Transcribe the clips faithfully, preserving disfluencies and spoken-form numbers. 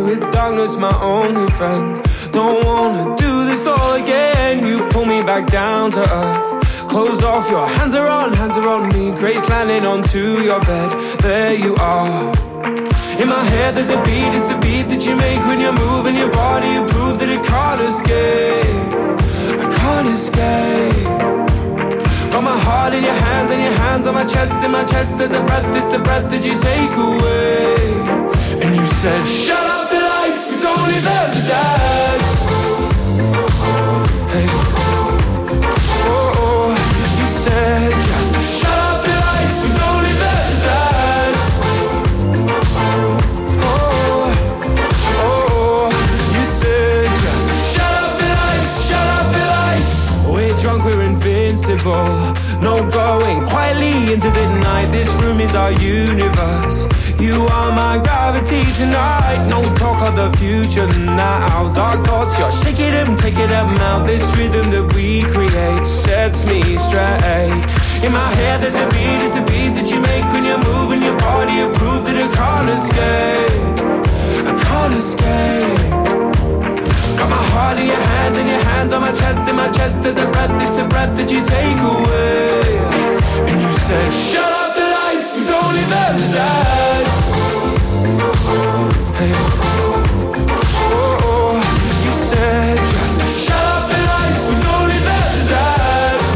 with darkness my only friend. Don't wanna do this all again. You pull me back down to earth. Close off, your hands are on, hands are on me. Grace landing onto your bed, there you are. In my head there's a beat, it's the beat that you make when you're moving your body. You prove that it can't escape, I can't escape. Got my heart in your hands and your hands on my chest. In my chest there's a breath, it's the breath that you take away. And you said, shut up the lights, we don't need them to dance. Hey, oh, oh, you said just shut up the lights, we don't need them to dance. Oh, oh, you said just shut up the lights, shut up the lights. We're drunk, we're invincible. No going quietly into the night. This room is our universe. You are my gravity tonight. No talk of the future now. Dark thoughts, you're shaking them, taking them out. This rhythm that we create sets me straight. In my head there's a beat, it's the beat that you make when you're moving your body. You prove that I can't escape, I can't escape. Got my heart in your hands and your hands on my chest. In my chest there's a breath, it's the breath that you take away. And you said, shut up the lights, we don't need them to dance. Hey, oh, oh, you said just shut up the lights, we don't need them to dance.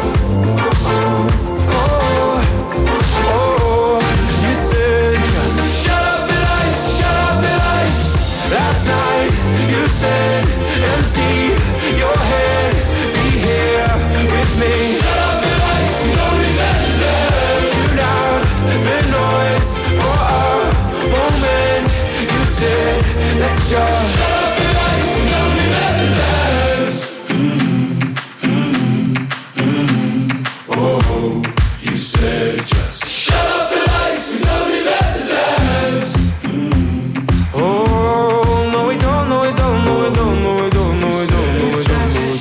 Oh, oh, you said just shut up the lights, shut up the lights. Last night you said empty your head, be here with me. Shut up the lights, we don't need them to dance. Tune out the noise for a moment. You said let's just shut up the lights, we don't need them to dance. Mm, mm, mm. Oh, you said just shut up the lights, we don't need them to dance. Mm. Oh, no we don't, no we don't, no we don't, no we don't, no we don't, no we don't, no we don't.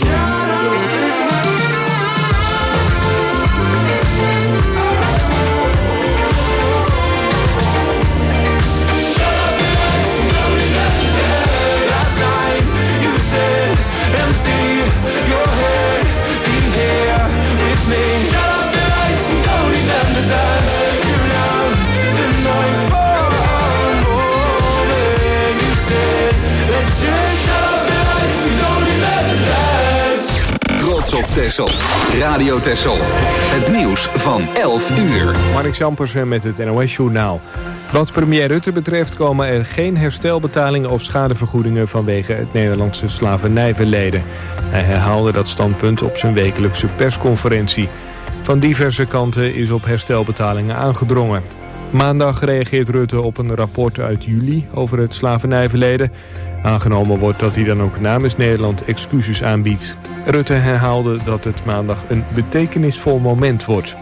Shut up the lights, we don't need them to dance. Last night you said empty your head, be here with me. Shut up the lights, we don't need them to dance. Tune out the noise for a moment. You said let's just shut up the lights, we don't need them to dance. Trots op Texel. Radio Texel. Het nieuws van elf uur. Mark Jampersen met het N O S-journaal. Wat premier Rutte betreft komen er geen herstelbetalingen of schadevergoedingen vanwege het Nederlandse slavernijverleden. Hij herhaalde dat standpunt op zijn wekelijkse persconferentie. Van diverse kanten is op herstelbetalingen aangedrongen. Maandag reageert Rutte op een rapport uit juli over het slavernijverleden. Aangenomen wordt dat hij dan ook namens Nederland excuses aanbiedt. Rutte herhaalde dat het maandag een betekenisvol moment wordt.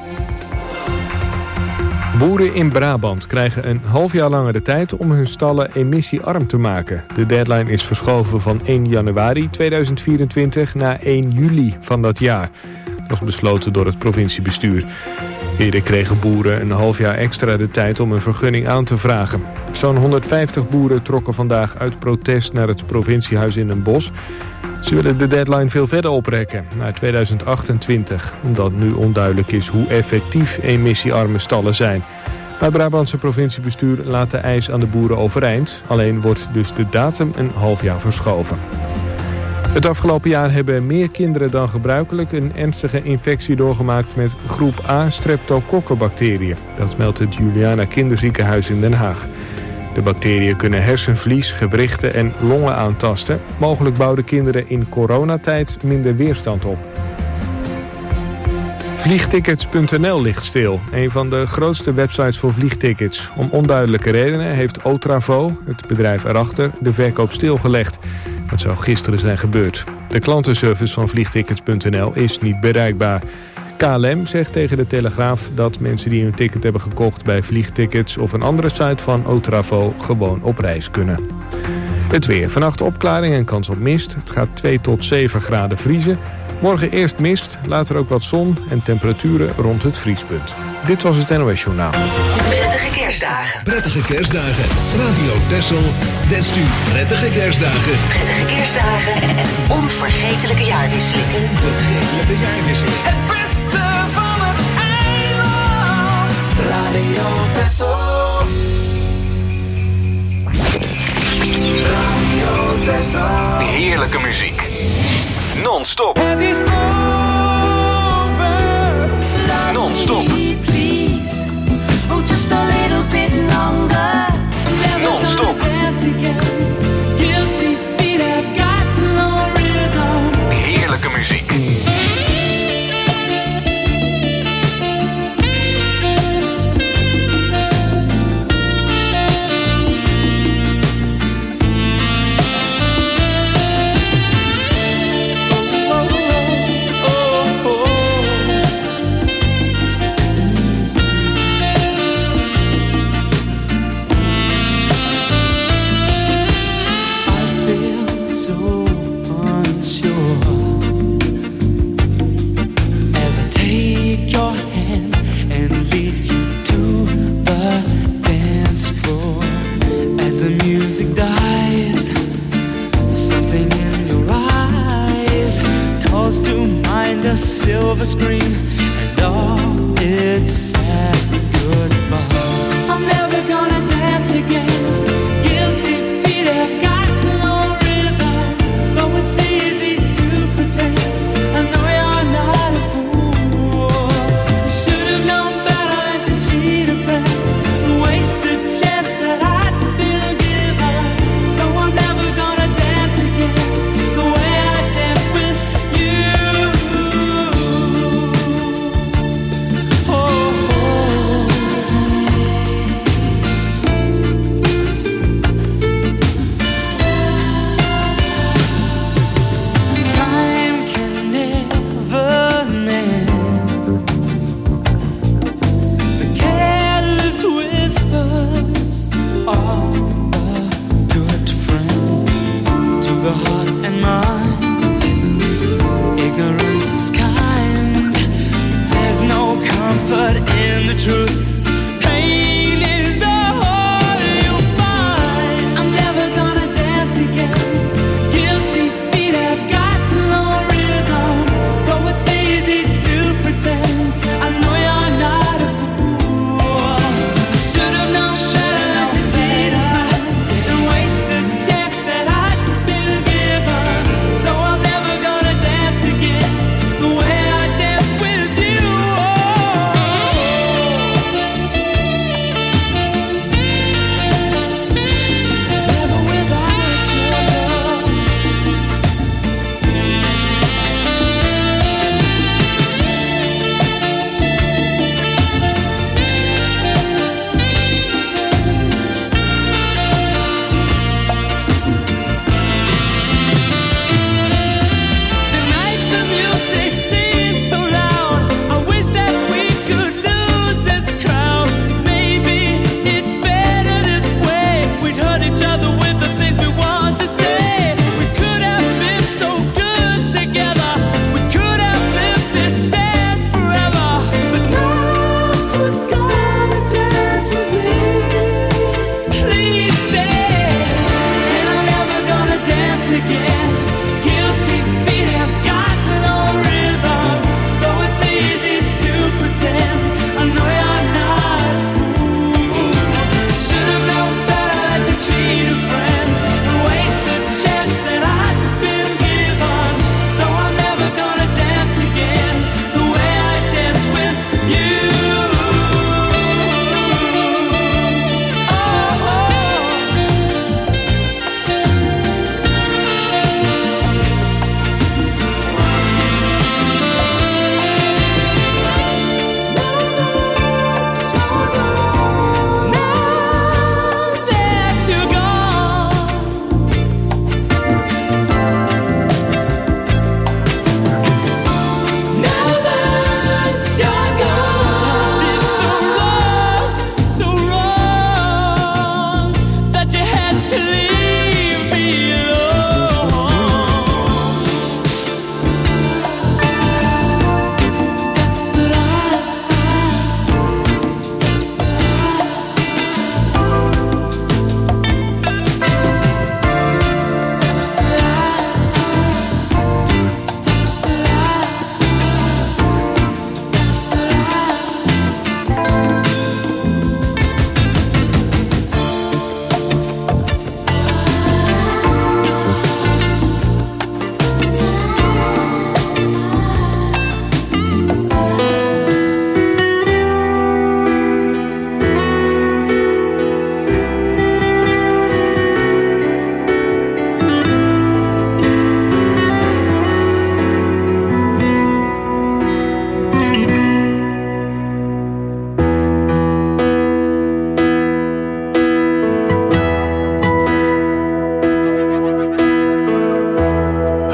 Boeren in Brabant krijgen een half jaar langer de tijd om hun stallen emissiearm te maken. De deadline is verschoven van één januari tweeduizend vierentwintig naar één juli van dat jaar. Dat is besloten door het provinciebestuur. Eerder kregen boeren een half jaar extra de tijd om een vergunning aan te vragen. Zo'n honderdvijftig boeren trokken vandaag uit protest naar het provinciehuis in Den Bosch. Ze willen de deadline veel verder oprekken, naar tweeduizend achtentwintig... omdat nu onduidelijk is hoe effectief emissiearme stallen zijn. Maar het Brabantse provinciebestuur laat de eis aan de boeren overeind. Alleen wordt dus de datum een half jaar verschoven. Het afgelopen jaar hebben meer kinderen dan gebruikelijk een ernstige infectie doorgemaakt met groep A streptokokkenbacteriën. Dat meldt het Juliana Kinderziekenhuis in Den Haag. De bacteriën kunnen hersenvlies, gewrichten en longen aantasten. Mogelijk bouwden kinderen in coronatijd minder weerstand op. Vliegtickets punt n l ligt stil. Een van de grootste websites voor vliegtickets. Om onduidelijke redenen heeft Otravo, het bedrijf erachter, de verkoop stilgelegd. Dat zou gisteren zijn gebeurd. De klantenservice van vliegtickets punt n l is niet bereikbaar. K L M zegt tegen de Telegraaf dat mensen die hun ticket hebben gekocht bij vliegtickets of een andere site van Otravo gewoon op reis kunnen. Het weer. Vannacht opklaring en kans op mist. Het gaat twee tot zeven graden vriezen. Morgen eerst mist, later ook wat zon en temperaturen rond het vriespunt. Dit was het N O S Journaal. Prettige kerst. kerstdagen. Prettige kerstdagen. Radio Texel wenst u prettige kerstdagen. Prettige kerstdagen en een onvergetelijke jaarwisseling. Onvergetelijke jaarwisseling. Het beste van het eiland. Radio Texel. Radio Texel. Heerlijke muziek. Non-stop. Het is over. Non-stop. Please, oh just a little bit longer. Non-stop. Guilty feet have got no rhythm. Heerlijke muziek. A silver screen and all its sad goodbye. I'm never gonna dance again. Guilty feet have got no rhythm. Though it's easy to pretend, I know you're not a fool. Should have known better than to cheat a friend, waste the chance that I'd been given. So I'm never gonna dance again the way I danced with you. In the truth, pain is the whole you'll find. I'm never gonna dance again. Guilty feet have got no rhythm. Though it's easy to pretend, I know you're not a fool. Should have known better to cheat and waste the chance that I'd been given. So I'm never gonna dance again the way I danced with you.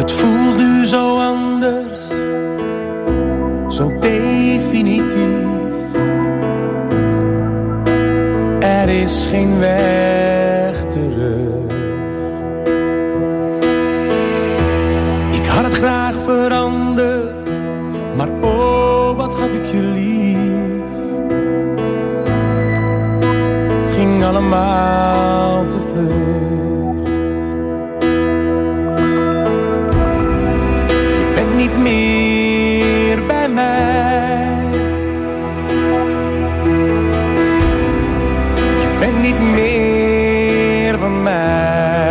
Het voelt nu zo anders, zo definitief. Er is geen weg terug. Ik had het graag veranderd, maar oh, wat had ik je lief. Het ging allemaal te vlug. Je bent niet meer bij mij. Je bent niet meer van mij.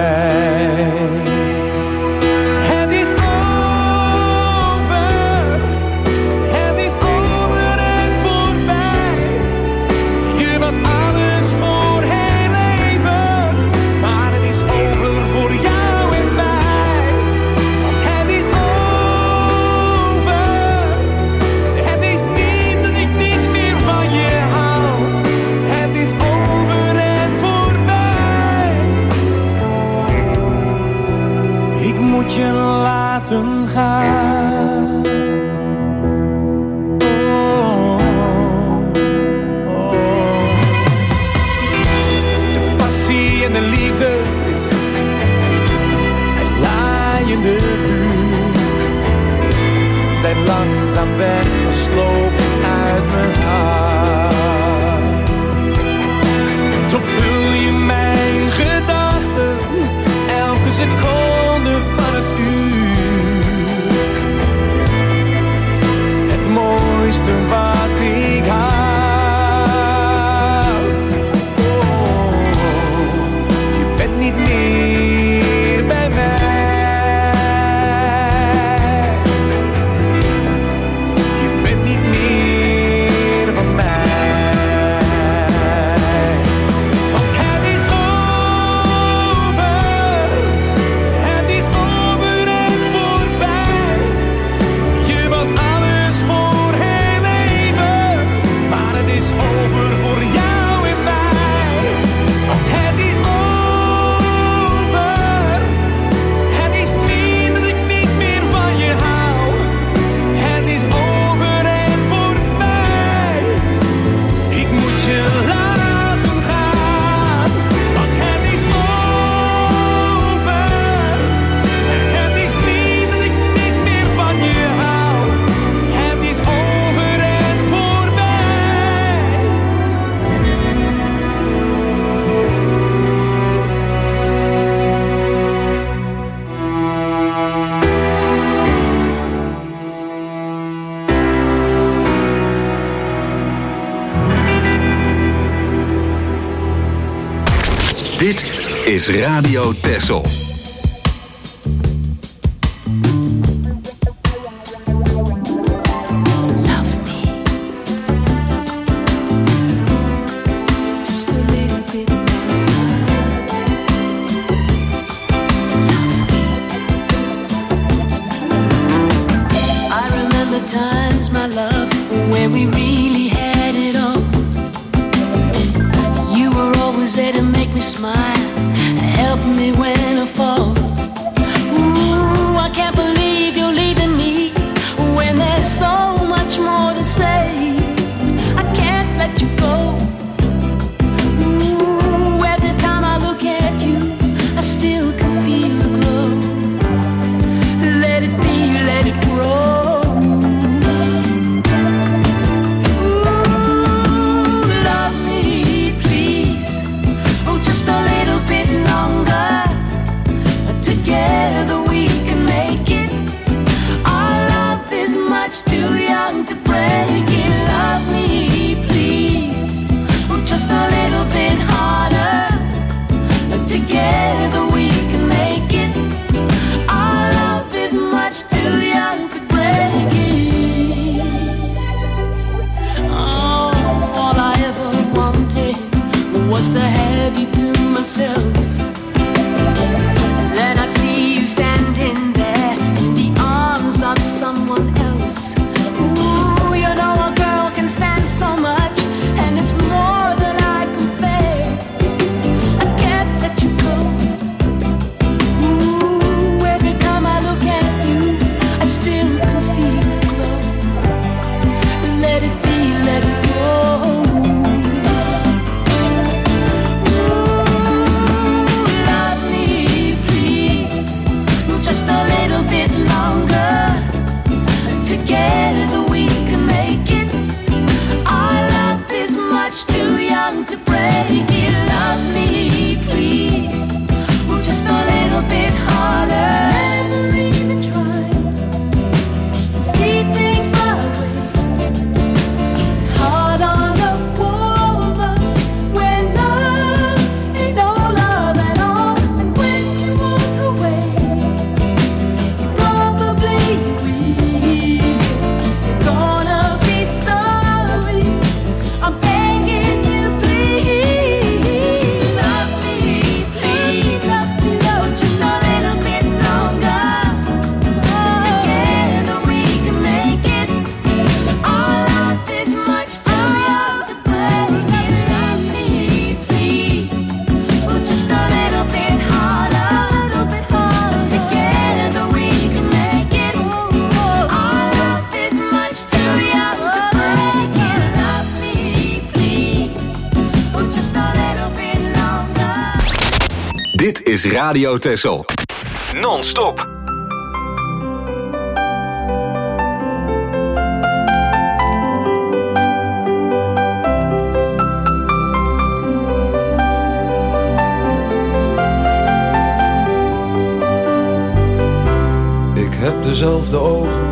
Je laten gaan. Oh, oh. De passie en de liefde, het laaiende vuur, zijn langzaam weggeslopen uit mijn hart. Toch vul je mijn gedachten elke seconde van het uur. Het mooiste wat ik had. Oh, je bent niet meer bij mij. Je bent niet meer van mij. Want het is over. Het is over en voorbij. Je was alles voor heel even. Maar het is over voor jou en mij. Want het is over. Het is niet dat ik niet meer van je hou. Het is over en voorbij. Ik moet je laten gaan. Want het is over. Het is niet dat ik niet meer van je hou. Het is over en voorbij. Dit is Radio Texel. Just a little bit more. I remember times, my love, when we really had it on. You were always there to make me smile, help me when I fall. Ooh, I can't believe you're leaving me when there's so much more to say. I can't let you go. Ooh, every time I look at you, I still can feel the glow. Let it be, let it grow. Ooh, love me, please. Oh, just a little bit longer. Together we can make it. Our love is much too young to break it. Love me, please. Oh, just a little bit harder. Together we can make it. Our love is much too young to break it. Oh, all I ever wanted was to have you to myself. Then I see you standing there in the arms of someone else. Ooh, you know a girl can stand so much, and it's more than I can bear. I can't let you go. Ooh, every time I look at Dit is Radio Texel. Non-stop. Ik heb dezelfde ogen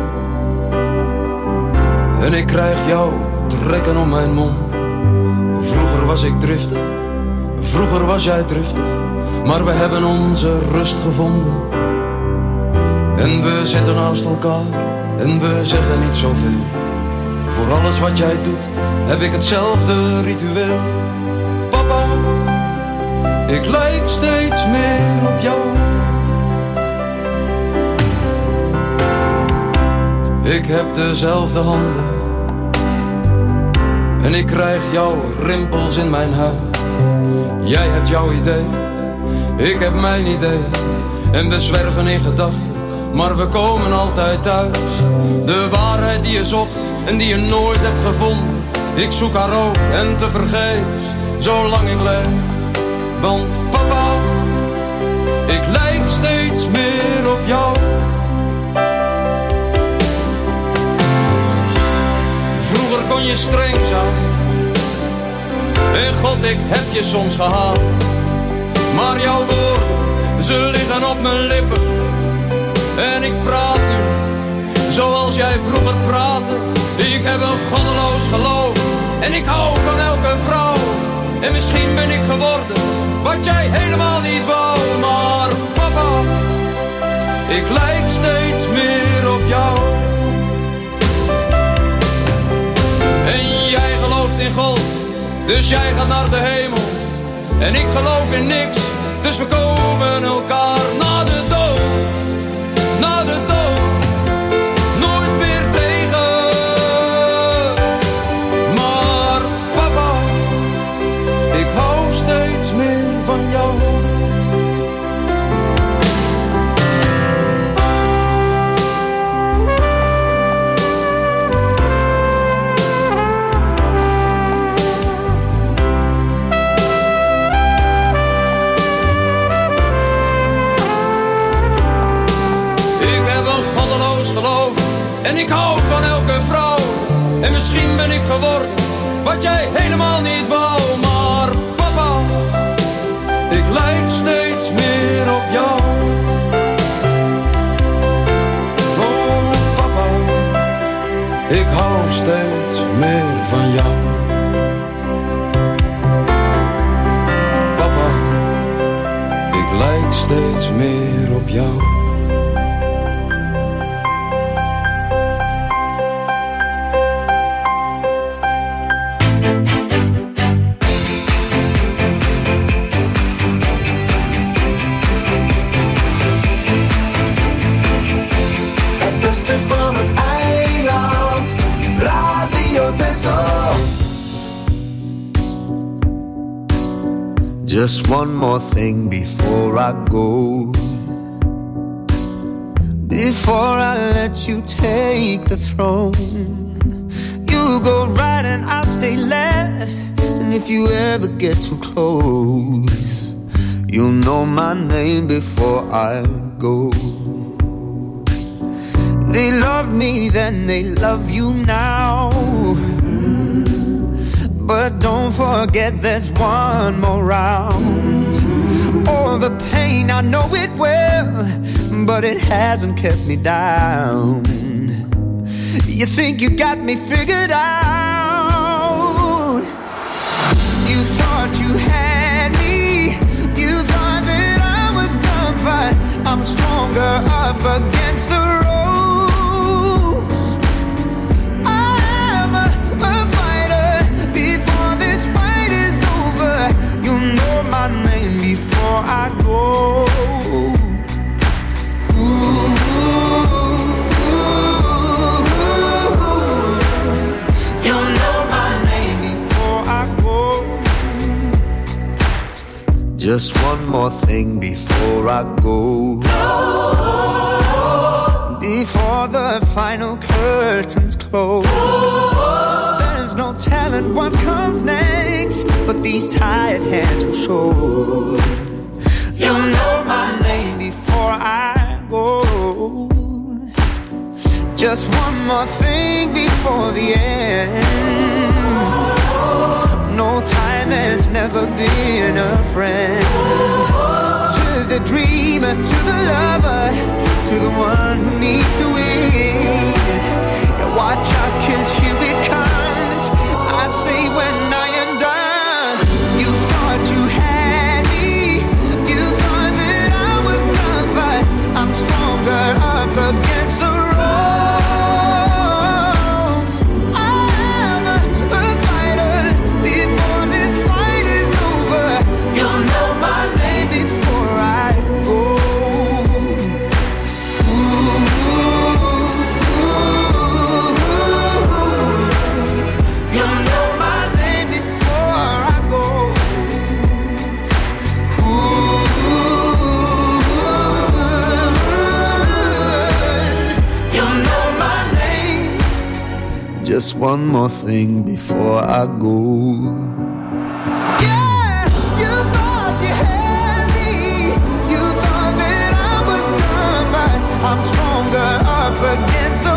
en ik krijg jou trekken om mijn mond. Vroeger was ik driftig, vroeger was jij driftig, maar we hebben onze rust gevonden. En we zitten naast elkaar en we zeggen niet zoveel. Voor alles wat jij doet heb ik hetzelfde ritueel. Papa, ik lijk steeds meer op jou. Ik heb dezelfde handen en ik krijg jouw rimpels in mijn huid. Jij hebt jouw idee, ik heb mijn idee. En we zwerven in gedachten, maar we komen altijd thuis. De waarheid die je zocht en die je nooit hebt gevonden. Ik zoek haar ook en tevergeefs, zolang ik leef. Want papa, ik lijk steeds meer op jou. Vroeger kon je streng zijn en God, ik heb je soms gehaat. Maar jouw woorden, ze liggen op mijn lippen. En ik praat nu, zoals jij vroeger praatte. Ik heb een goddeloos geloof en ik hou van elke vrouw. En misschien ben ik geworden wat jij helemaal niet wou. Maar papa, ik lijk steeds meer op jou. En jij gelooft in God, dus jij gaat naar de hemel. En ik geloof in niks, dus we komen elkaar na de dood. Na de dood, nooit meer tegen. Maar papa, ik hou steeds meer van jou. En ik hou van elke vrouw. En misschien ben ik geworden wat jij helemaal niet wou. Maar papa, ik lijk steeds meer op jou. Oh papa, ik hou steeds meer van jou. Papa, ik lijk steeds meer op jou. Just one more thing before I go. Before I let you take the throne. You go right and I'll stay left. And if you ever get too close, you'll know my name before I go. They loved me then, they love you now. But don't forget there's one more round. All the pain, I know it well, but it hasn't kept me down. You think you got me figured out. You thought you had me. You thought that I was done, but I'm stronger up against the ropes. I'm a, a fighter. Before this fight is over, you'll know my name before I go. Ooh, ooh, ooh, you'll know my name before I go. Just one more thing before I go. Before the final curtains close, there's no telling what comes next, but these tired hands will show You know my name before I go. Just one more thing before the end. No time has never been a friend. To the dreamer, to the lover, to the one who needs to win. And watch out, 'cause here it comes. I say when I am done. You thought you had me, you thought that I was done, but I'm stronger up against the ropes. I'm a, a fighter before this fight is over. You'll know my name before I go. Just one more thing before I go. Yeah, you thought you had me. You thought that I was done, but I'm stronger up against the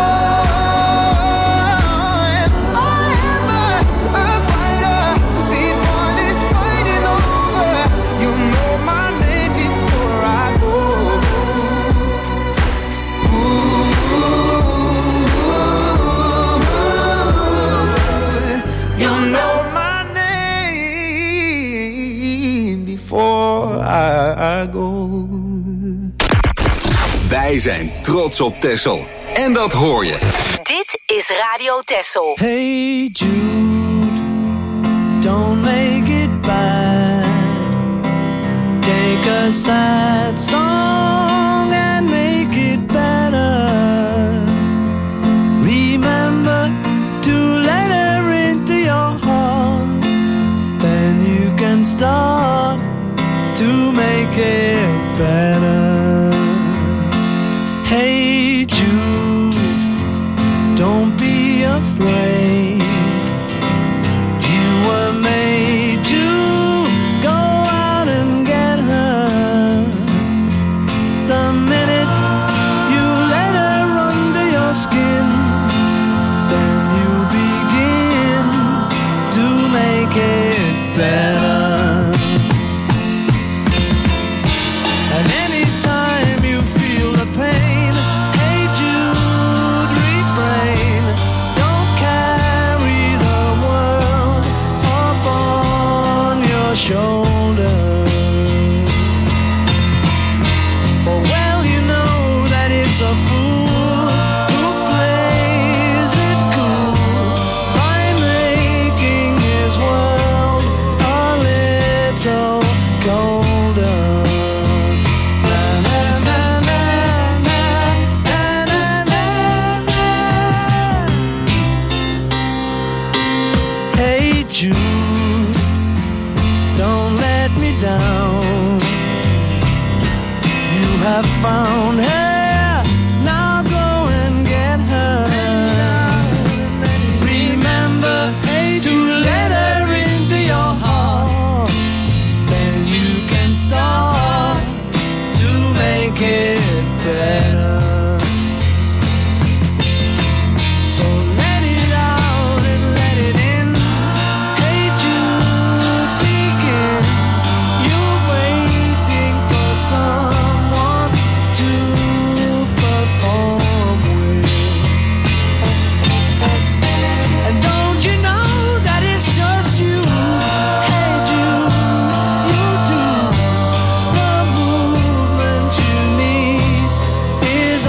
ropes. I am a, a fighter before this fight is over. You know my name before I go. Ooh. You know my name before I go. Wij zijn trots op Texel. En dat hoor je. Dit is Radio Texel. Hey Jude, don't make it bad. Take a sad song and make it better. Remember to let her into your heart. Then you can start to make it better. Hey Jude, don't be afraid. You were made to go out and get her. The minute you let her under your skin, then you begin to make it better. And anytime you feel the pain, hey Jude, refrain. Don't carry the world upon your shoulder. For well you know that it's a fool who plays it cool by making his world a little colder. Na, na, na, na, na, na, na, na, na. Hey Jude, don't let me down. You have found her, now go and get her. Remember to let her into your heart. Then you can start to make it better. So let it out and let it in. Hey Jude, begin. You're waiting for someone to perform with. And don't you know that it's just you? Hey Jude, you do. The movement you need is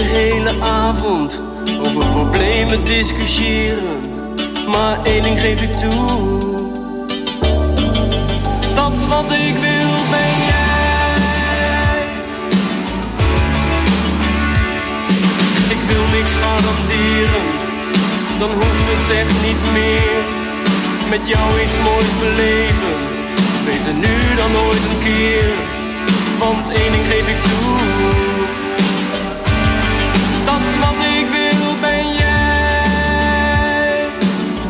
hele avond over problemen discussiëren. Maar één ding geef ik toe. Dat wat ik wil ben jij. Ik wil niks garanderen, dan hoeft het echt niet meer. Met jou iets moois beleven, beter nu dan ooit een keer. Want één ding geef ik toe. Dat wat ik wil ben jij.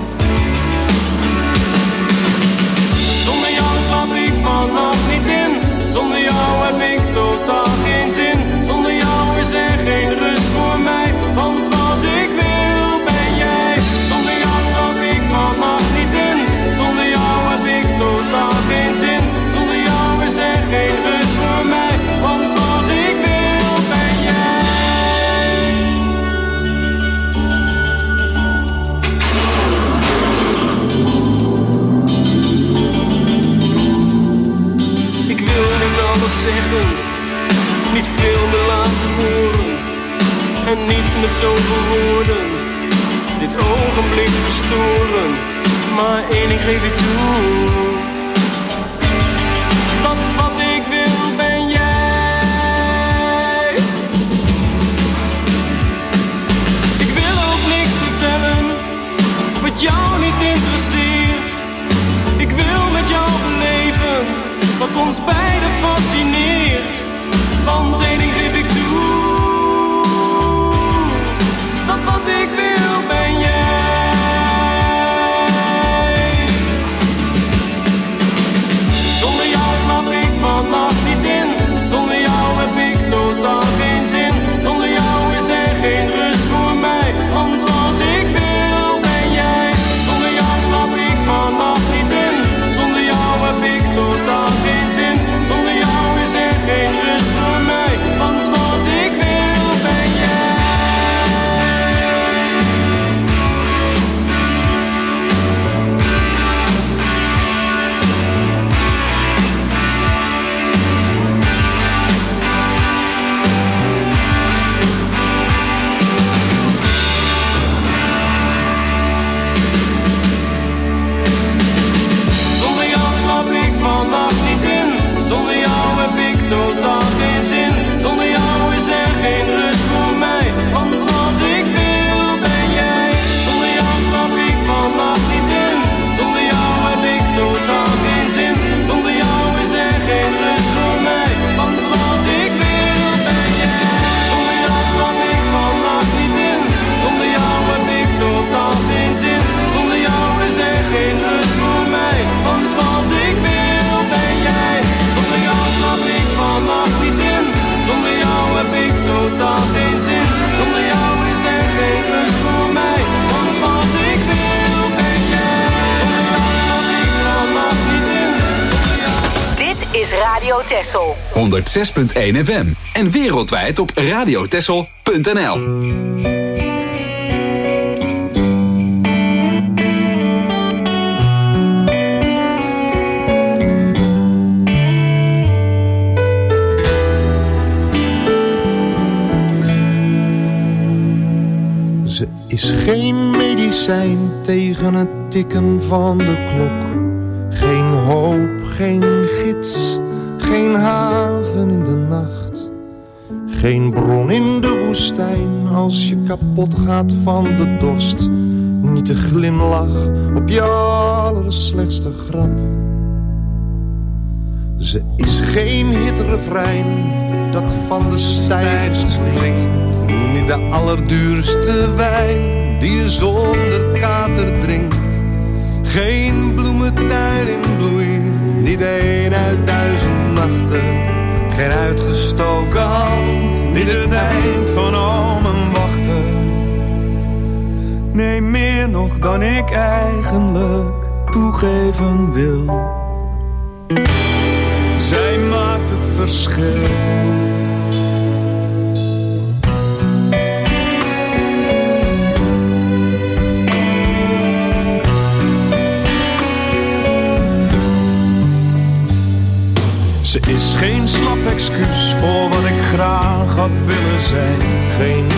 Zonder jou slaap ik vannacht niet in. Zonder jou heb ik totaal geen zin. Zonder jou is er geen rust voor mij. Want wat ik wil ben jij. Zonder jou slaap ik vannacht niet in. Zonder jou heb ik totaal geen zin. Zonder jou is er geen rust voor mij. Want wat ik wil ben jij. Ik wil niet alles zeggen, niet veel meer laten horen. En niets met zoveel woorden, dit ogenblik verstoren. Maar één ding geef ik toe. Dat wat ik wil ben jij. Ik wil ook niks vertellen wat jou niet interesseert. Ik wil met jou beleven wat ons beiden fascineert. Want één ding geef ik toe. Dat wat ik wil ben jij. Zonder jou slaap ik vannacht niet in. Zonder jou heb ik totaal geen zin. Zonder jou is er geen rust voor mij. Want wat ik wil ben jij. Zonder jou slaap ik vannacht niet in. Zonder jou heb ik totaal geen zin. Zonder jou is er geen rust voor mij. Want wat ik wil ben jij. Zonder jou slaap ik vannacht niet in. Zonder jou heb ik totaal geen zin. Zonder jou is er geen rust voor mij. Want wat ik wil ben jij. Zonder jou slaap ik vannacht niet in. Zonder jou heb ik totaal geen zin. Zonder jou is er geen rust voor mij. Want wat ik wil ben jij. Zonder jou slaap ik vannacht niet in. Zonder jou heb ik totaal geen zin. Zonder jou is er geen rust voor mij. Want wat ik wil ben jij. Zonder jou slaap ik vannacht niet in. Zonder jou heb ik totaal geen zin. Zonder jou is er geen rust voor mij. Want wat ik wil ben jij. Zonder jou slaap ik vannacht niet in. Zonder jou. Dit is Radio Texel. honderdzes punt één F M en wereldwijd op radiotexel punt n l. Ze is geen medicijn tegen het tikken van de klok. Geen hoop, geen gids, geen haven in de nacht. Geen bron in de woestijn als je kapot gaat van de dorst. Niet de glimlach op je allerslechtste grap. Ze is geen hitrefrein dat van de stijgers klinkt. Niet de allerduurste wijn die je zonder kater drinkt. Geen bloementuin in bloei, niet een uit duizend nachten. Geen uitgestoken hand, niet het eind van al mijn wachten. Nee, meer nog dan ik eigenlijk toegeven wil. Zij maakt het verschil. Ze is geen slap excuus voor wat ik graag had willen zijn. Geen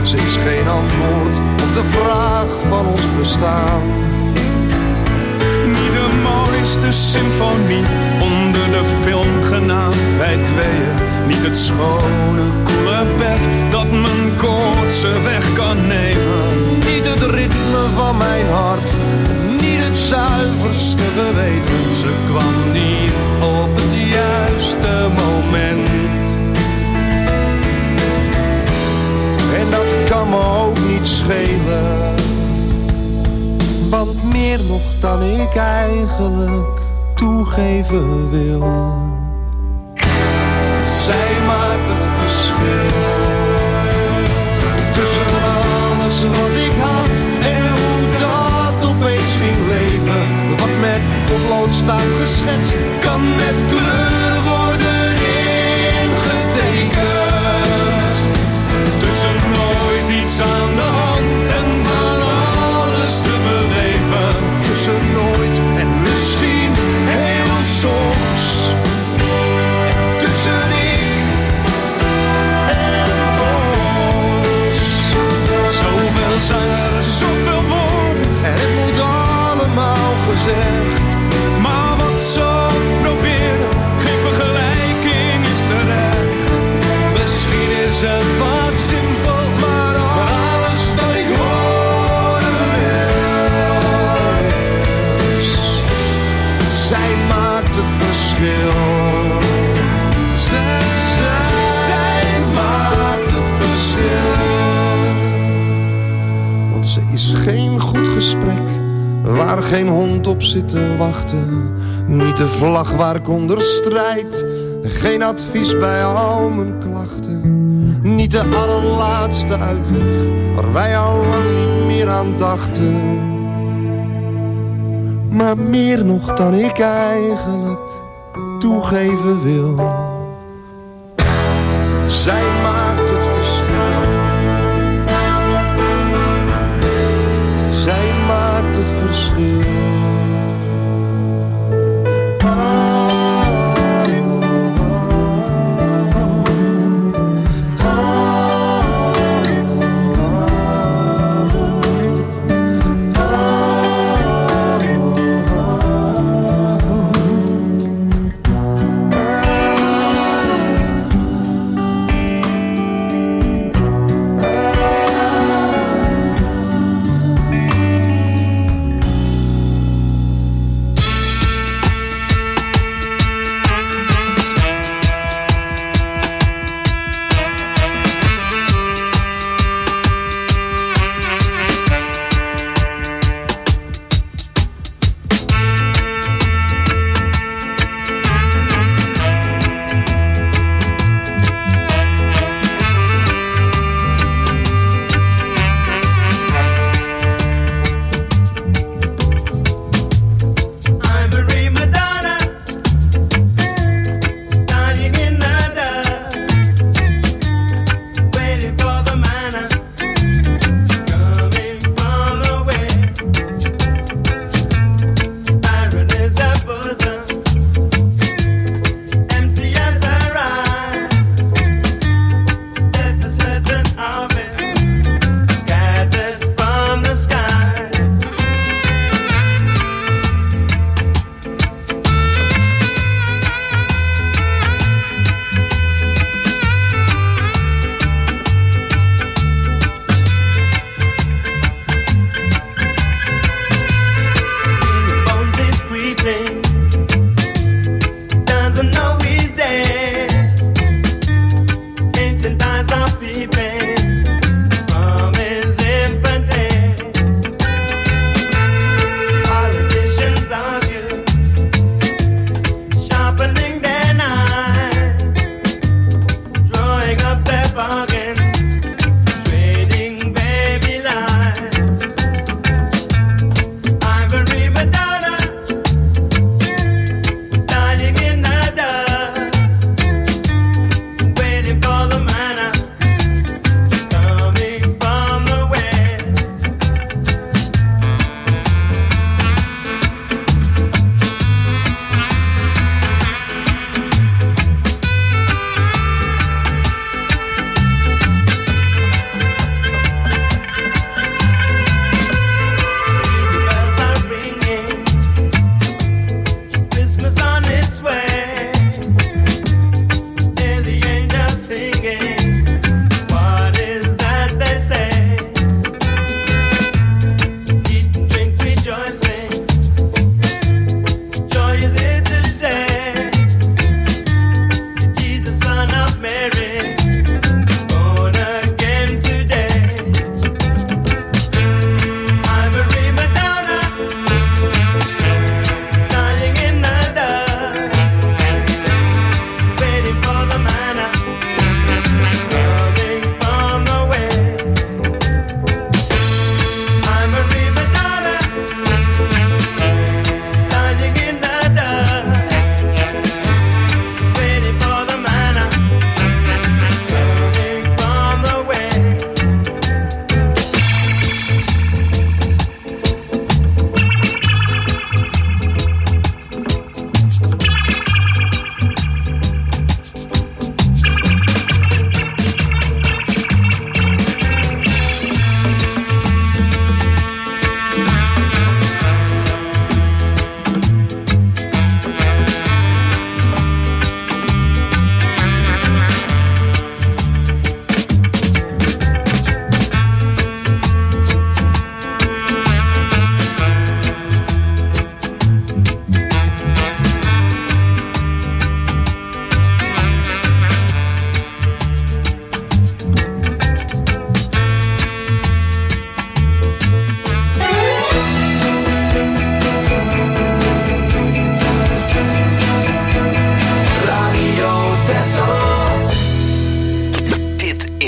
Ze is geen antwoord op de vraag van ons bestaan. Niet de mooiste symfonie onder de film genaamd wij tweeën. Niet het schone, koele bed dat mijn koortse weg kan nemen. Niet het ritme van mijn hart, niet het zuiverste geweten. Ze kwam niet op het juiste moment. En dat kan me ook niet schelen, want meer nog dan ik eigenlijk toegeven wil. Zij maakt het verschil tussen alles wat ik had en hoe dat opeens ging leven. Wat met potlood staat geschetst, kan met kleur worden ingetekend. Tussen nooit iets aan de hand en van alles te beleven. Tussen nooit en misschien heel soms. Tussen ik en ons. Zoveel zangen, zoveel woorden. En het moet allemaal gezegd. Maar wat zo proberen, geen vergelijking is terecht. Misschien is het wat simpel, maar alles wat ik horen is. Zij maakt het verschil. Zij, zij, zij maakt het verschil. Want ze is geen goed gesprek waar geen hond op zit te wachten. Niet de vlag waar ik onder strijd. Geen advies bij al mijn klachten. Niet de allerlaatste uitweg waar wij al lang niet meer aan dachten. Maar meer nog dan ik eigenlijk toegeven wil. Zij maakt het verschil. Zij maakt het verschil.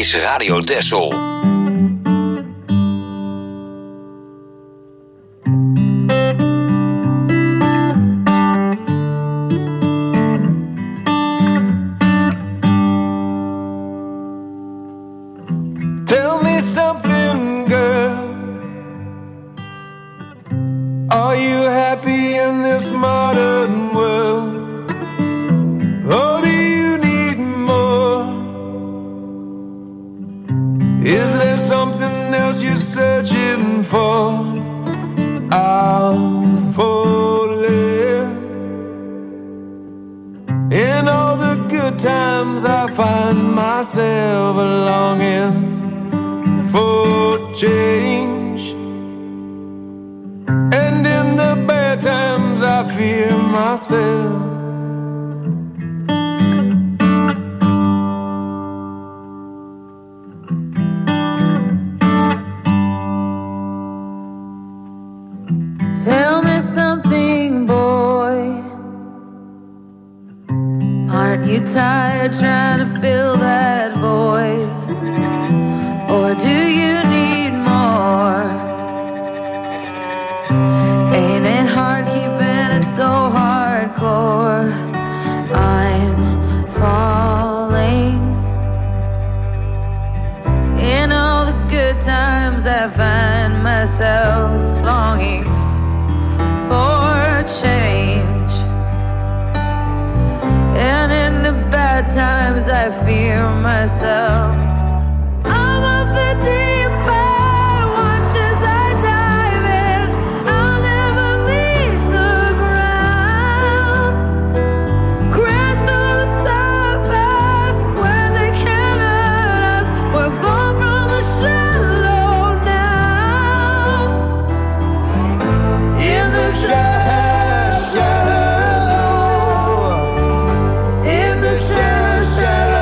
is Radio Texel. Tell me something, girl. Are you happy in this modern world? Or do you need more? Is there something else you're searching for? I'm falling. In all the good times I find myself longing for change, and in the bad times I fear myself. Tell me something, boy. Aren't you tired trying to fill that void? Or do you need more? Ain't it hard keeping it so hardcore? I'm falling. In all the good times I find myself longing for change, and in the bad times I fear myself. I'm of the deep end, watch as I dive in. I'll never meet the ground. Crash through the surface where they can't hurt us. We're far from the shallow now. In the shallow, shallow, in the shallow, shallow.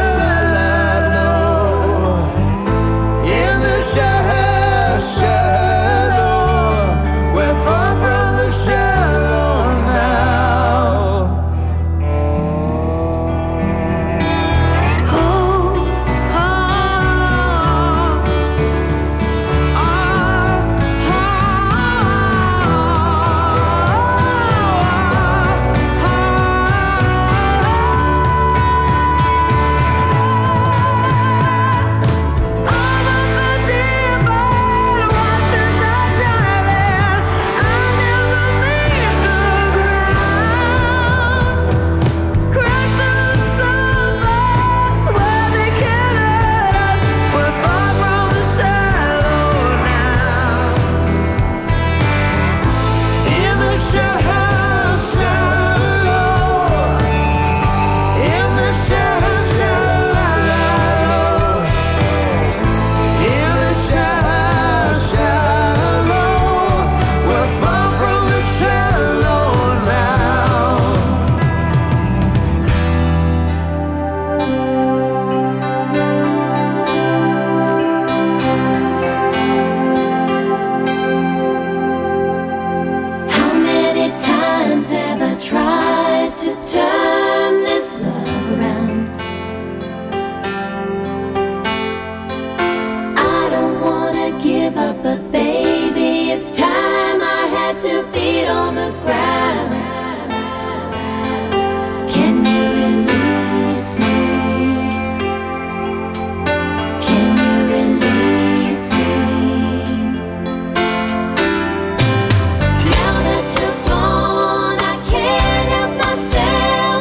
Myself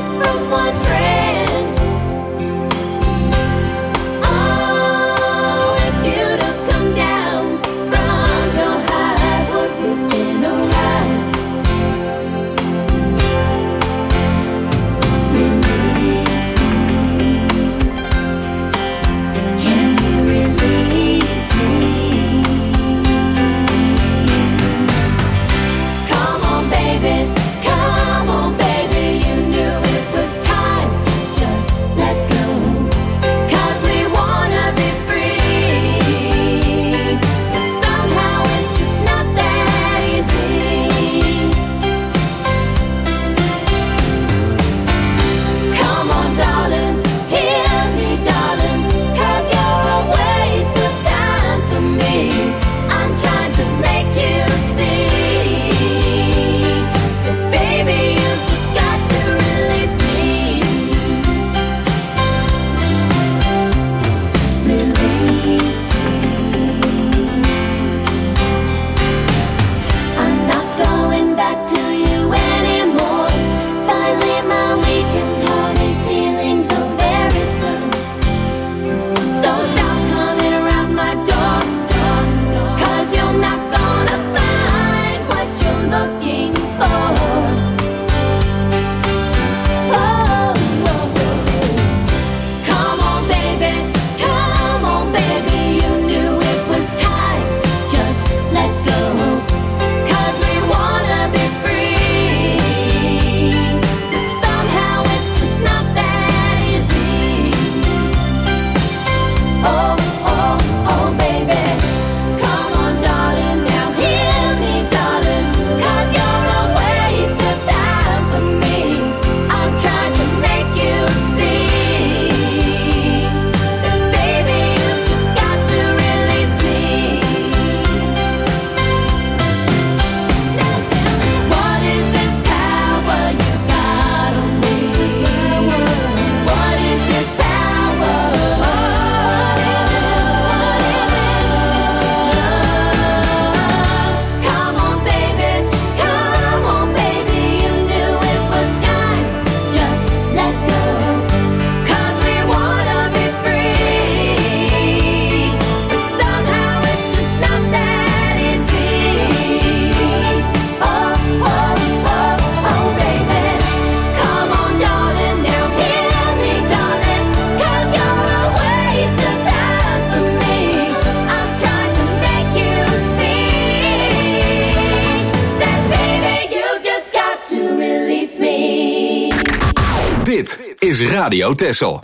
Dit is Radio Texel.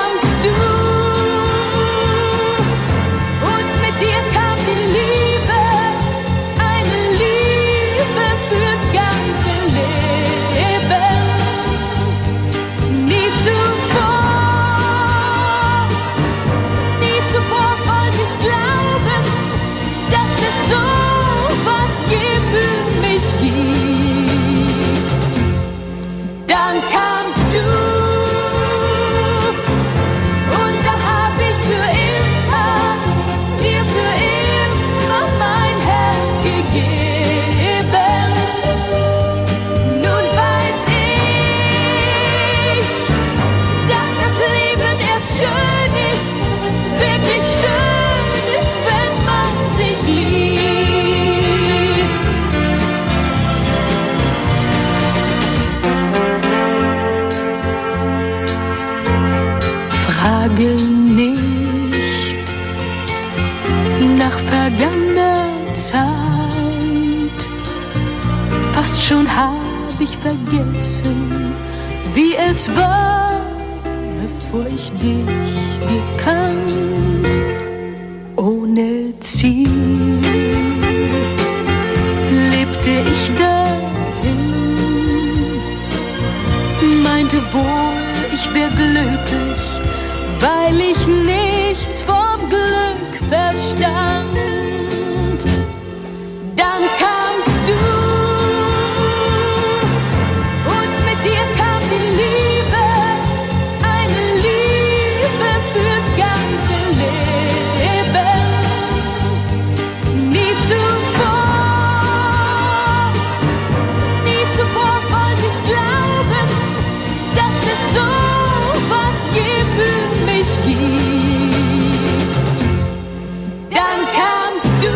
Liebe Schon hab ich vergessen, wie es war, bevor ich dich gekannt. Ohne Ziel lebte ich dahin, meinte wohl, ich wär glücklich, weil ich nichts vom Glück verstand. Dann kamst du und mit dir kam die Liebe, eine Liebe fürs ganze Leben. Nie zuvor, nie zuvor wollte ich glauben, dass es so was je für mich gibt. Dann kamst du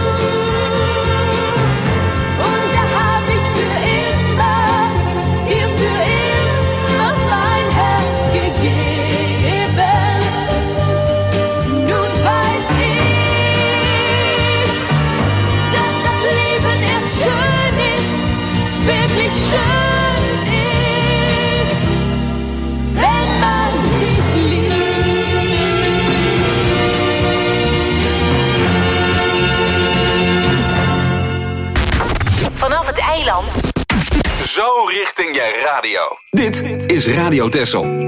und da hab ich für immer, dir für immer mein Herz gegeben. Nun weiß ich, dass das Leben erst schön ist, wirklich schön ist, wenn man sich Vanaf het eiland. Zo richting je radio. Dit is Radio Texel.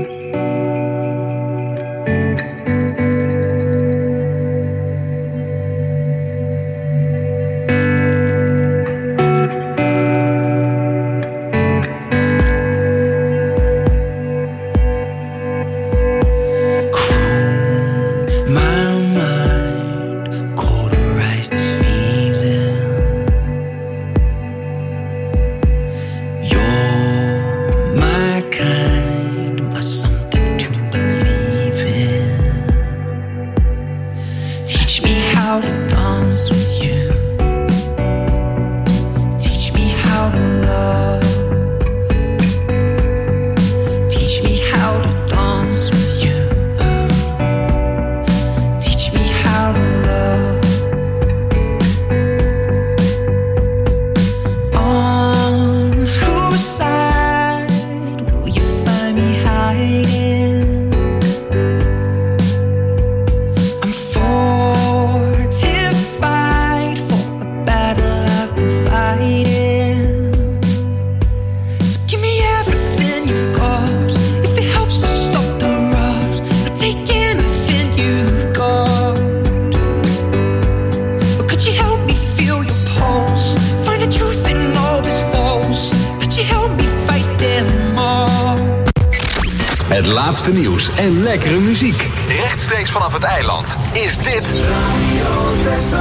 Het laatste nieuws en lekkere muziek. Rechtstreeks vanaf het eiland is dit Radio Texel.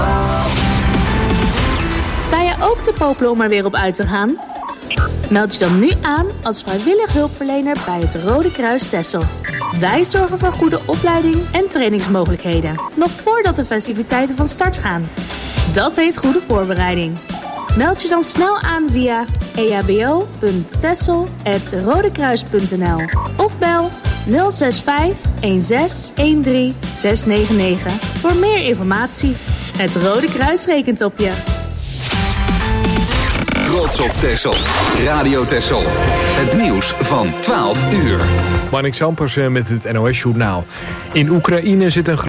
Sta je ook te popelen om er weer op uit te gaan? Meld je dan nu aan als vrijwillig hulpverlener bij het Rode Kruis Texel. Wij zorgen voor goede opleiding en trainingsmogelijkheden, nog voordat de festiviteiten van start gaan. Dat heet goede voorbereiding. Meld je dan snel aan via e h b o punt texel apenstaartje rodekruis punt n l of bel nul zes vijf een zes een drie zes negen negen voor meer informatie. Het Rode Kruis rekent op je. Trots op Texel. Radio Texel. Het nieuws van twaalf uur. Marnik Zampersen met het N O S-journaal. In Oekraïne zit een